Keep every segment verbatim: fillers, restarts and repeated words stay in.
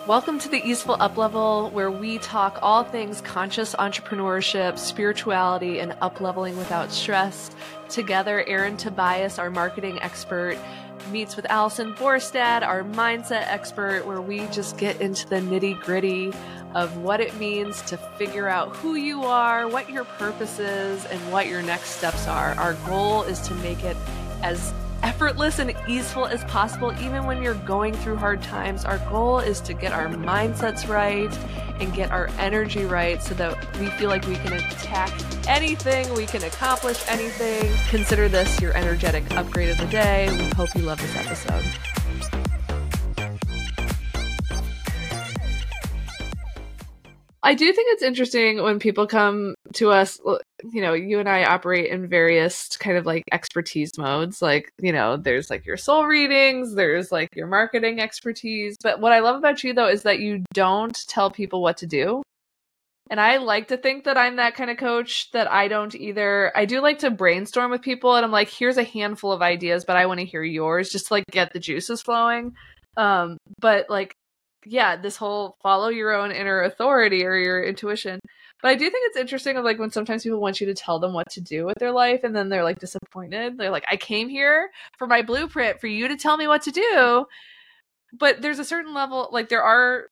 Welcome to the Easeful Uplevel, where we talk all things conscious entrepreneurship, spirituality, and upleveling without stress. Together, Erin Tobias, our marketing expert, meets with Allison Borstad, our mindset expert, where we just get into the nitty-gritty of what it means to figure out who you are, what your purpose is, and what your next steps are. Our goal is to make it as effortless and easeful as possible, even when you're going through hard times. Our goal is to get our mindsets right and get our energy right so that we feel like we can attack anything, we can accomplish anything. Consider this your energetic upgrade of the day. We hope you love this episode. I do think it's interesting when people come to us, you know, you and I operate in various kind of like expertise modes. Like, you know, there's like your soul readings, there's like your marketing expertise. But what I love about you, though, is that you don't tell people what to do. And I like to think that I'm that kind of coach, that I don't either. I do like to brainstorm with people and I'm like, here's a handful of ideas, but I want to hear yours just to like get the juices flowing. Um, but like, yeah, this whole follow your own inner authority or your intuition. But I do think it's interesting of like when sometimes people want you to tell them what to do with their life and then they're like disappointed. They're like, I came here for my blueprint for you to tell me what to do. But there's a certain level, like there are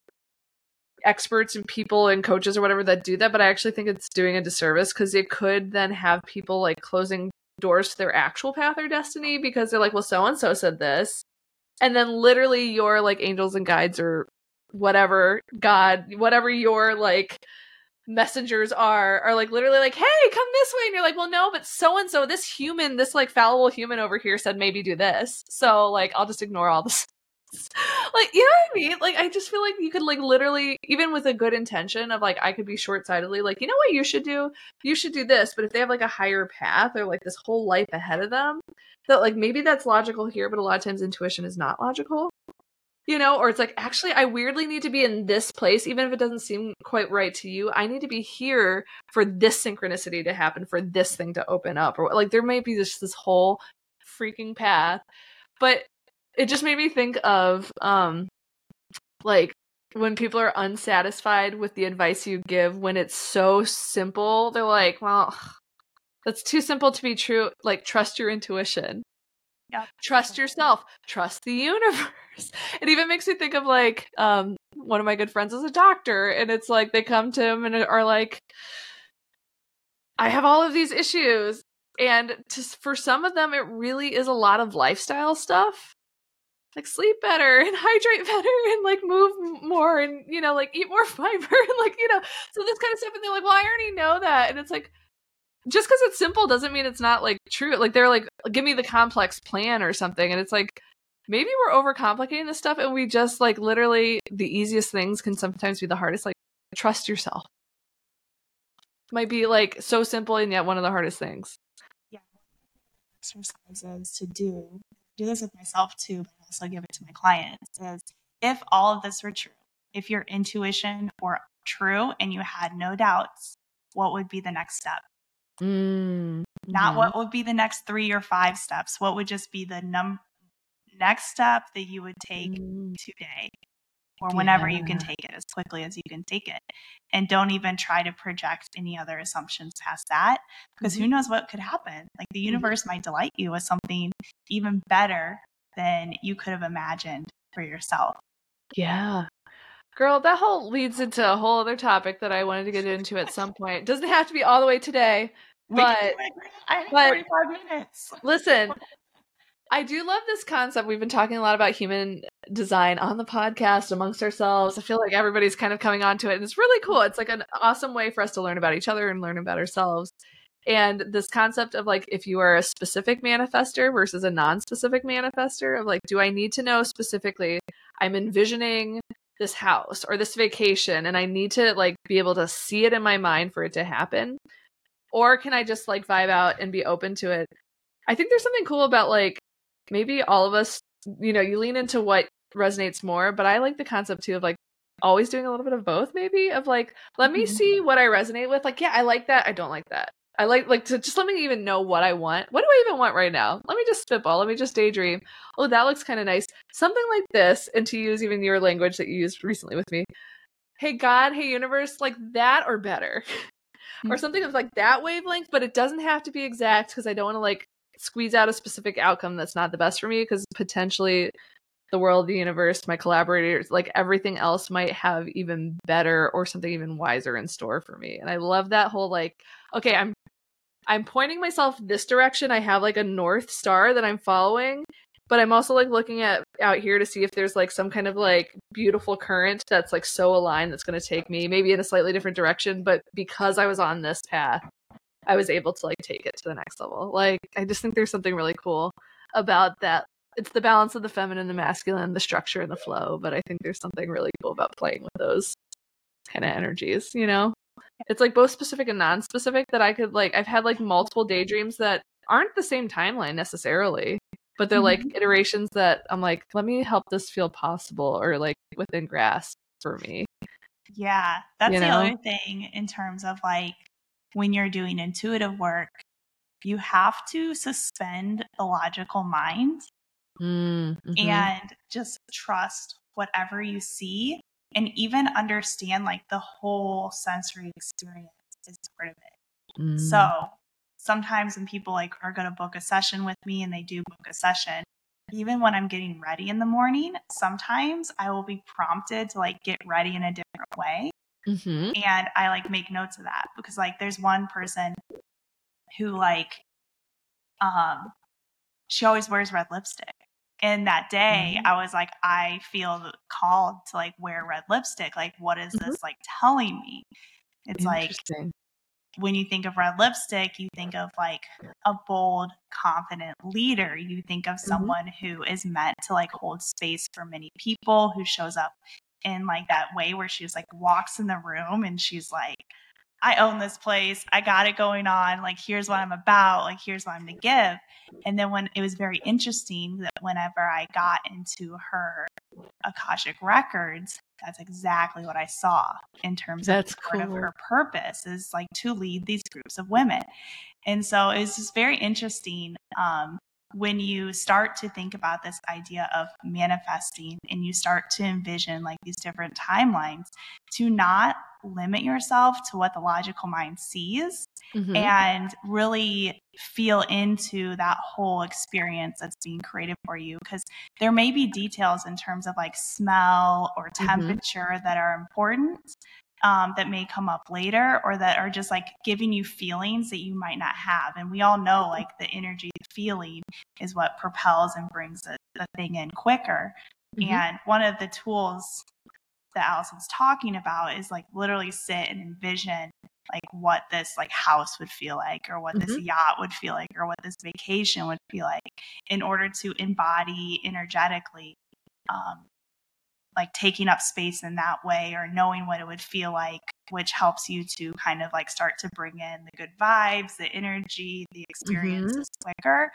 experts and people and coaches or whatever that do that. But I actually think it's doing a disservice because it could then have people like closing doors to their actual path or destiny because they're like, well, so-and-so said this. And then literally your like angels and guides or whatever God, whatever your like messengers are, are like literally like, hey, come this way. And you're like, well, no, but so-and-so, this human, this like fallible human over here said maybe do this. So like, I'll just ignore all this. Like, you know what I mean? Like, I just feel like you could like literally, even with a good intention of like, I could be short-sightedly like, you know what you should do? You should do this. But if they have like a higher path or like this whole life ahead of them, that like, maybe that's logical here, but a lot of times intuition is not logical. You know, or it's like, actually, I weirdly need to be in this place, even if it doesn't seem quite right to you. I need to be here for this synchronicity to happen, for this thing to open up. Or like, there may be just this whole freaking path. But it just made me think of, um, like, when people are unsatisfied with the advice you give, when it's so simple, they're like, well, that's too simple to be true. Like, trust your intuition. Yeah. Trust yourself. Trust the universe. It even makes me think of like um one of my good friends is a doctor, and it's like they come to him and are like, I have all of these issues, and just for some of them it really is a lot of lifestyle stuff, like sleep better and hydrate better and like move more and, you know, like eat more fiber and like, you know, so this kind of stuff. And they're like, well, I already know that. And it's like, just because it's simple doesn't mean it's not like true. Like they're like, give me the complex plan or something. And it's like, maybe we're overcomplicating this stuff and we just like literally the easiest things can sometimes be the hardest. Like trust yourself. Might be like so simple and yet one of the hardest things. Yeah. Exercises to do. Do this with myself too, but also give it to my clients is if all of this were true, if your intuition were true and you had no doubts, what would be the next step? Mm, Not mm-hmm. what would be the next three or five steps. What would just be the num next step that you would take mm. today or whenever yeah. you can take it, as quickly as you can take it. And don't even try to project any other assumptions past that, because mm-hmm. who knows what could happen. Like the universe mm-hmm. might delight you with something even better than you could have imagined for yourself. Yeah. Girl, that whole leads into a whole other topic that I wanted to get into at some point. It doesn't have to be all the way today, but, I have but forty-five minutes. Listen, I do love this concept. We've been talking a lot about human design on the podcast amongst ourselves. I feel like everybody's kind of coming onto it, and it's really cool. It's like an awesome way for us to learn about each other and learn about ourselves. And this concept of like, if you are a specific manifester versus a non-specific manifester, of like, do I need to know specifically, I'm envisioning this house or this vacation and I need to like be able to see it in my mind for it to happen? Or can I just like vibe out and be open to it? I think there's something cool about like, maybe all of us, you know, you lean into what resonates more, but I like the concept too of like always doing a little bit of both, maybe of like, let me see what I resonate with. Like, yeah, I like that. I don't like that. I like like to just let me even know what I want. What do I even want right now? Let me just spitball. Let me just daydream. Oh, that looks kind of nice. Something like this, and to use even your language that you used recently with me. Hey God, hey universe, like that or better. Or something of like that wavelength, but it doesn't have to be exact because I don't want to like squeeze out a specific outcome that's not the best for me, because potentially the world, the universe, my collaborators, like everything else might have even better or something even wiser in store for me. And I love that whole like, okay, I'm I'm pointing myself this direction. I have like a North Star that I'm following, but I'm also like looking at out here to see if there's like some kind of like beautiful current that's like so aligned that's going to take me maybe in a slightly different direction. But because I was on this path, I was able to like take it to the next level. Like, I just think there's something really cool about that. It's the balance of the feminine, the masculine, the structure and the flow. But I think there's something really cool about playing with those kind of energies, you know? It's like both specific and non-specific that I could like, I've had like multiple daydreams that aren't the same timeline necessarily, but they're like Mhm. iterations that I'm like, let me help this feel possible or like within grasp for me. Yeah, that's You the know? other thing in terms of like when you're doing intuitive work, you have to suspend the logical mind Mm-hmm. and just trust whatever you see and even understand like the whole sensory experience is part of it. Mm-hmm. So sometimes when people like are going to book a session with me and they do book a session, even when I'm getting ready in the morning, sometimes I will be prompted to like get ready in a different way. Mm-hmm. And I like make notes of that because like there's one person who like, um, she always wears red lipstick. And that day Mm-hmm. I was like, I feel called to like wear red lipstick. Like, what is Mm-hmm. this like telling me? It's like, Interesting. when you think of red lipstick, you think of like a bold, confident leader. You think of someone mm-hmm. who is meant to like hold space for many people, who shows up in like that way where she's like walks in the room and she's like, I own this place. I got it going on. Like, here's what I'm about. Like, here's what I'm to give. And then when it was very interesting that whenever I got into her Akashic records, that's exactly what I saw in terms That's of part cool. of her purpose is like to lead these groups of women. And so it was just very interesting um, when you start to think about this idea of manifesting and you start to envision like these different timelines, to not limit yourself to what the logical mind sees mm-hmm. and really feel into that whole experience that's being created for you. Because there may be details in terms of like smell or temperature mm-hmm. that are important. Um, that may come up later or that are just like giving you feelings that you might not have. And we all know like the energy, the feeling is what propels and brings the, the thing in quicker. Mm-hmm. And one of the tools that Allison's talking about is like literally sit and envision like what this like house would feel like or what mm-hmm. this yacht would feel like or what this vacation would feel like in order to embody energetically um, like taking up space in that way or knowing what it would feel like, which helps you to kind of like start to bring in the good vibes, the energy, the experiences mm-hmm. quicker.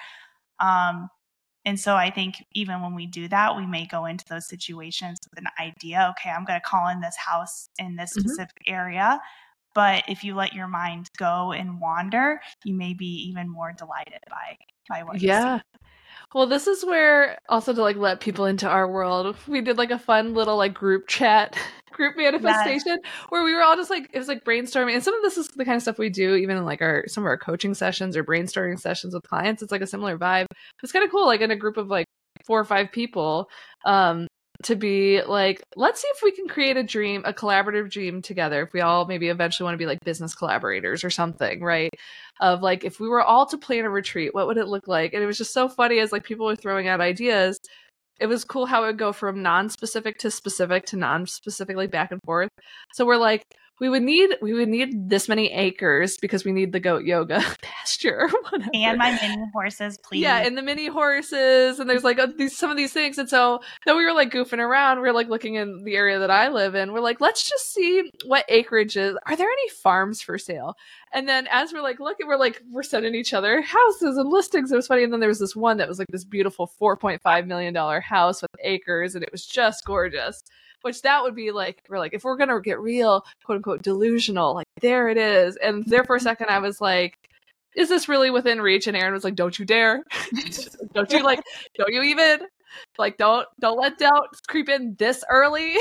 Um, and so I think even when we do that, we may go into those situations with an idea, okay, I'm going to call in this house in this mm-hmm. specific area. But if you let your mind go and wander, you may be even more delighted by, by what yeah. you see. Well, this is where also to like let people into our world, we did like a fun little like group chat, group manifestation yes. where we were all just like, it was like brainstorming. And some of this is the kind of stuff we do even in like our, some of our coaching sessions or brainstorming sessions with clients. It's like a similar vibe. It's kind of cool. Like in a group of like four or five people, um, to be like, let's see if we can create a dream, a collaborative dream together. If we all maybe eventually want to be like business collaborators or something, right? Of like, if we were all to plan a retreat, what would it look like? And it was just so funny as like people were throwing out ideas. It was cool how it would go from non-specific to specific to non-specific, like back and forth. So we're like, we would need we would need this many acres because we need the goat yoga pasture or whatever. And my mini horses, please. Yeah, and the mini horses, and there's like a, these some of these things. And so then we were like goofing around. We were like looking in the area that I live in. We're like, let's just see what acreage is. Are there any farms for sale? And then as we're like looking, we're like, we're sending each other houses and listings. It was funny. And then there was this one that was like this beautiful four point five million dollars house with acres, and it was just gorgeous. Which that would be like, we're like, if we're going to get real, quote unquote, delusional, like there it is. And there for a second, I was like, is this really within reach? And Aaron was like, don't you dare. Don't you like, don't you even like, don't, don't let doubt creep in this early.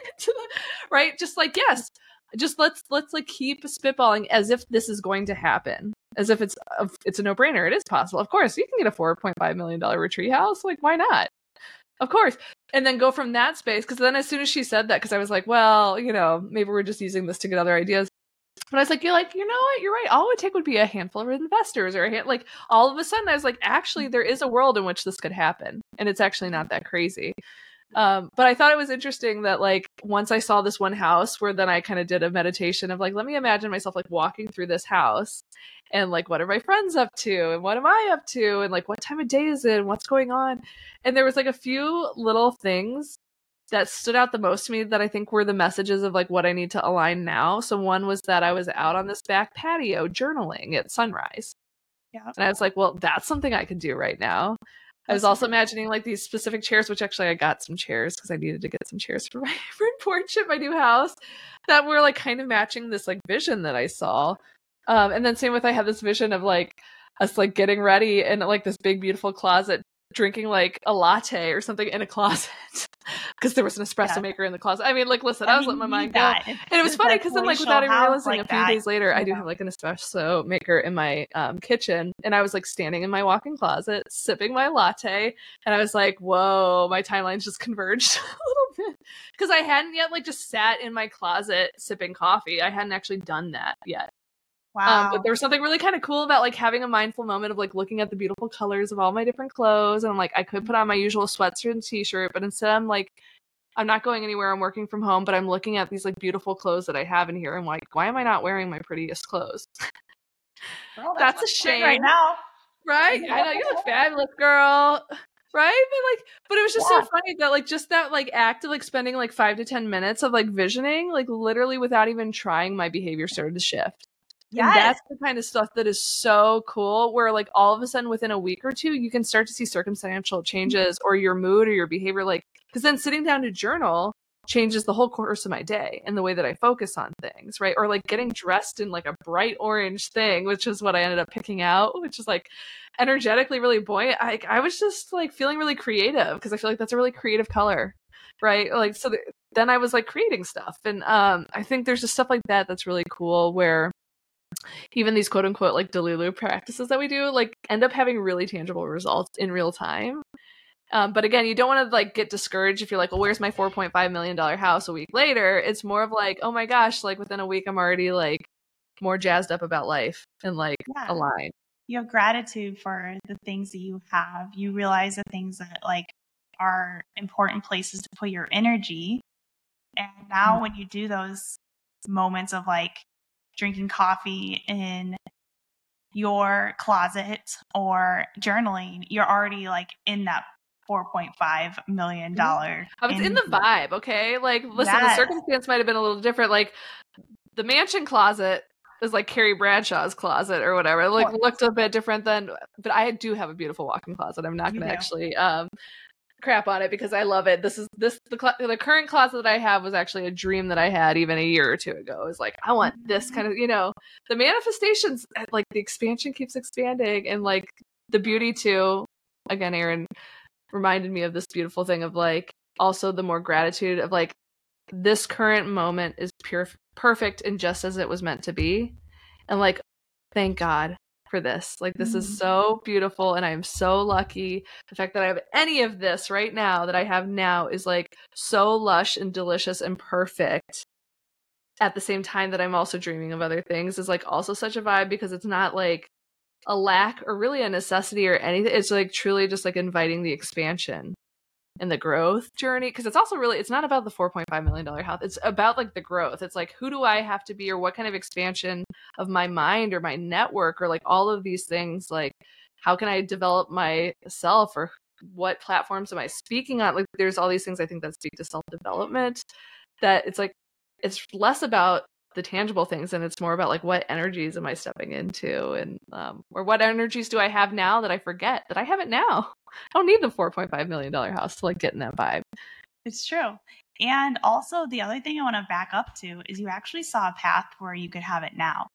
Right. Just like, yes, just let's, let's like keep spitballing as if this is going to happen, as if it's, a, it's a no brainer. It is possible. Of course you can get a four point five million dollars retreat house. Like, why not? Of course. And then go from that space. Cause then as soon as she said that, cause I was like, well, you know, maybe we're just using this to get other ideas. But I was like, you're like, you know what? You're right. All it would take would be a handful of investors or a hand, like all of a sudden I was like, actually, there is a world in which this could happen. And it's actually not that crazy. Um, but I thought it was interesting that like, once I saw this one house where then I kind of did a meditation of like, let me imagine myself like walking through this house and like, what are my friends up to? And what am I up to? And like, what time of day is it? And what's going on? And there was like a few little things that stood out the most to me that I think were the messages of like what I need to align now. So one was that I was out on this back patio journaling at sunrise. Yeah. And I was like, well, that's something I could do right now. I was also imagining like these specific chairs, which actually I got some chairs because I needed to get some chairs for my front porch at my new house that were like kind of matching this like vision that I saw. Um, and then same with, I had this vision of like us like getting ready in like this big, beautiful closet, drinking like a latte or something in a closet because there was an espresso yeah. maker in the closet. I mean, like, listen, I, I was letting my mind that. go. And it was funny because then like without even realizing like a few that. days later, yeah. I do have like an espresso maker in my um, kitchen. And I was like standing in my walk-in closet, sipping my latte. And I was like, whoa, my timelines just converged a little bit. Because I hadn't yet like just sat in my closet sipping coffee. I hadn't actually done that yet. Wow. Um, but there was something really kind of cool about like having a mindful moment of like looking at the beautiful colors of all my different clothes. And I'm like, I could put on my usual sweatshirt and t-shirt, but instead I'm like, I'm not going anywhere. I'm working from home, but I'm looking at these like beautiful clothes that I have in here. I'm like, why am I not wearing my prettiest clothes? Girl, that's, that's a shame right now. Right? I know, you look fabulous, girl. Right? But like, but it was just yeah. so funny that like just that like act of like spending like five to ten minutes of like visioning, like literally without even trying, my behavior started to shift. Yes. And that's the kind of stuff that is so cool, where like all of a sudden within a week or two, you can start to see circumstantial changes or your mood or your behavior. Like, because then sitting down to journal changes the whole course of my day and the way that I focus on things, right? Or like getting dressed in like a bright orange thing, which is what I ended up picking out, which is like energetically really buoyant. I, I was just like feeling really creative because I feel like that's a really creative color, right? Like, so th- then I was like creating stuff. And um, I think there's just stuff like that that's really cool, where even these quote unquote like Delulu practices that we do like end up having really tangible results in real time. Um, but again, you don't want to like get discouraged if you're like, well, where's my four point five million dollars house a week later? It's more of like, oh my gosh, like within a week, I'm already like more jazzed up about life and like yeah. aligned. You have gratitude for the things that you have. You realize the things that like are important places to put your energy. And now mm-hmm. when you do those moments of like drinking coffee in your closet or journaling, you're already like in that four point five million dollars. I was in, in the vibe, okay? Like, listen, yes. the circumstance might have been a little different. Like, the mansion closet is like Carrie Bradshaw's closet or whatever. It like looked a bit different than, but I do have a beautiful walk-in closet. I'm not going to actually um, crap on it because I love it. This is this the cl- the current closet that I have was actually a dream that I had even a year or two ago. It was like, I want this kind of, you know, the manifestations, like the expansion keeps expanding, and like the beauty too. Again, Aaron reminded me of this beautiful thing of like also the more gratitude of like this current moment is pure perfect and just as it was meant to be, and like thank God for this. Like this mm. is so beautiful, and I am so lucky. The fact that I have any of this right now that I have now is like so lush and delicious and perfect. At the same time that I'm also dreaming of other things is like also such a vibe, because it's not like a lack or really a necessity or anything. It's like truly just like inviting the expansion and the growth journey, because it's also really, it's not about the four point five million dollars health. It's about like the growth. It's like, who do I have to be, or what kind of expansion of my mind or my network, or like all of these things, like how can I develop myself, or what platforms am I speaking on? Like there's all these things I think that speak to self-development, that it's like, it's less about the tangible things, and it's more about like what energies am I stepping into, and um or what energies do I have now that I forget that I have it now. I don't need the four point five million dollars house to like get in that vibe. It's true. And also the other thing I want to back up to is you actually saw a path where you could have it now.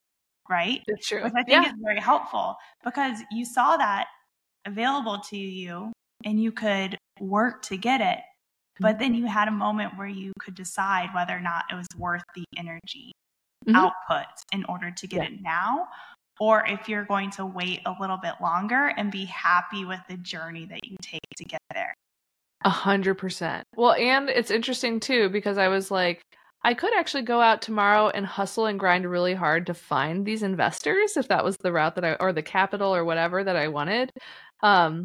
right? It's true. Which I think Yeah. is very helpful because you saw that available to you and you could work to get it. But then you had a moment where you could decide whether or not it was worth the energy mm-hmm. output in order to get yeah. it now, or if you're going to wait a little bit longer and be happy with the journey that you take to get there. A hundred percent. Well, and it's interesting too, because I was like, I could actually go out tomorrow and hustle and grind really hard to find these investors if that was the route that I, or the capital or whatever that I wanted. Um,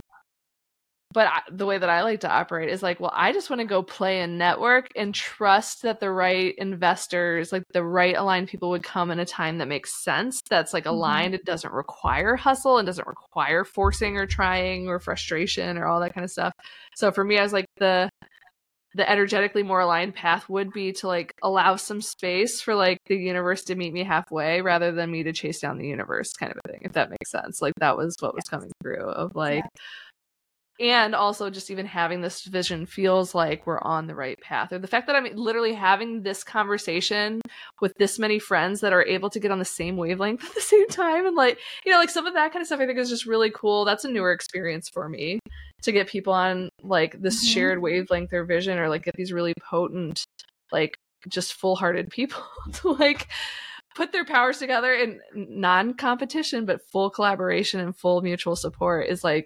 but I, the way that I like to operate is like, well, I just want to go play and network and trust that the right investors, like the right aligned people would come in a time that makes sense. That's like aligned. Mm-hmm. It doesn't require hustle and doesn't require forcing or trying or frustration or all that kind of stuff. So for me, I was like the, the energetically more aligned path would be to like allow some space for like the universe to meet me halfway rather than me to chase down the universe kind of a thing, if that makes sense. Like that was what was coming through of like, yeah. And also just even having this vision feels like we're on the right path. Or the fact that I'm literally having this conversation with this many friends that are able to get on the same wavelength at the same time. And like, you know, like some of that kind of stuff I think is just really cool. That's a newer experience for me to get people on like this mm-hmm. shared wavelength or vision, or like get these really potent, like just full-hearted people to like put their powers together in non-competition, but full collaboration and full mutual support is like,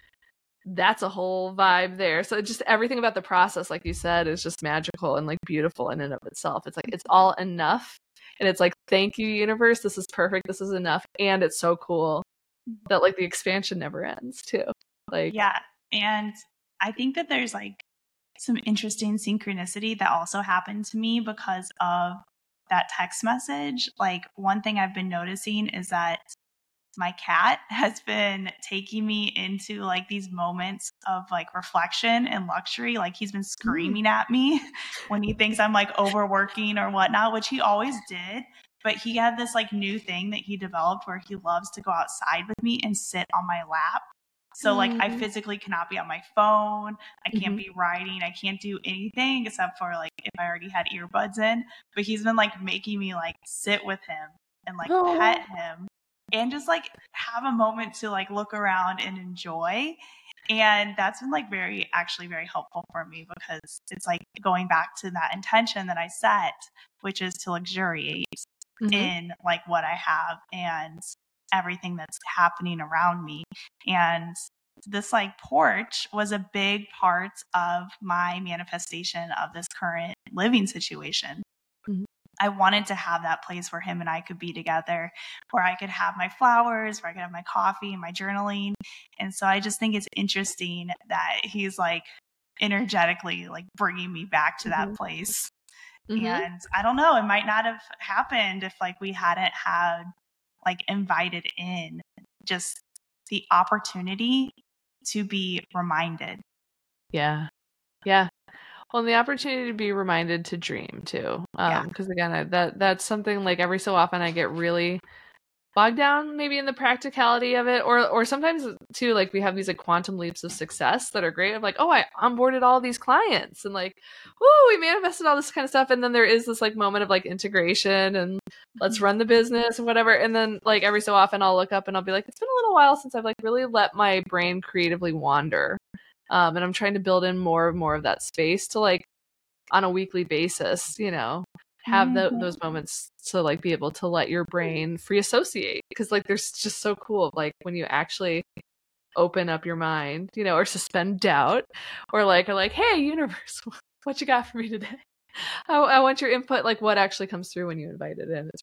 that's a whole vibe there. So just everything about the process, like you said, is just magical and like beautiful in and of itself. It's like, it's all enough. And it's like, thank you, universe. This is perfect. This is enough. And it's so cool that like the expansion never ends too. Like, yeah. And I think that there's like some interesting synchronicity that also happened to me because of that text message. Like one thing I've been noticing is that my cat has been taking me into like these moments of like reflection and luxury. Like he's been screaming mm. at me when he thinks I'm like overworking or whatnot, which he always did. But he had this like new thing that he developed where he loves to go outside with me and sit on my lap. So like mm. I physically cannot be on my phone. I can't mm-hmm. be writing. I can't do anything except for like if I already had earbuds in. But he's been like making me like sit with him and like oh. pet him. And just like have a moment to like look around and enjoy. And that's been like very, actually very helpful for me because it's like going back to that intention that I set, which is to luxuriate mm-hmm. in like what I have and everything that's happening around me. And this like porch was a big part of my manifestation of this current living situation. Mm-hmm. I wanted to have that place where him and I could be together, where I could have my flowers, where I could have my coffee and my journaling. And so I just think it's interesting that he's like energetically like bringing me back to mm-hmm. that place. Mm-hmm. And I don't know, it might not have happened if like we hadn't had like invited in just the opportunity to be reminded. Yeah. Yeah. Well, and the opportunity to be reminded to dream too. Um, yeah. Because again, I, that that's something like every so often I get really bogged down maybe in the practicality of it, or or sometimes too, like we have these like quantum leaps of success that are great. Of like, oh, I onboarded all these clients and like, oh, we manifested all this kind of stuff. And then there is this like moment of like integration and let's run the business and whatever. And then like every so often I'll look up and I'll be like, it's been a little while since I've like really let my brain creatively wander. Um, and I'm trying to build in more and more of that space to like on a weekly basis, you know, have the, mm-hmm. those moments to like be able to let your brain free associate. Cause like there's just so cool. Like when you actually open up your mind, you know, or suspend doubt or like, are like, hey, universe, what you got for me today? I, I want your input. Like what actually comes through when you invite it in. It's